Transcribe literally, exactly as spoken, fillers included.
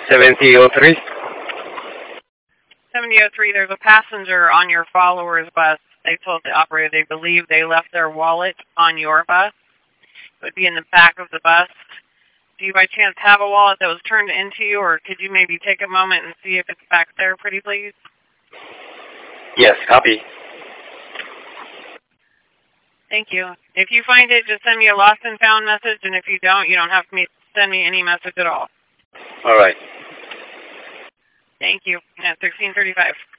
seventy oh three. seventy oh three, there's a passenger on your follower's bus. They told the operator they believe they left their wallet on your bus. It would be in the back of the bus. Do you by chance have a wallet that was turned into you, or could you maybe take a moment and see if it's back there, pretty please? Yes, copy. Thank you. If you find it, just send me a lost and found message, and if you don't, you don't have to send me any message at all. All right. Thank you. At sixteen thirty-five.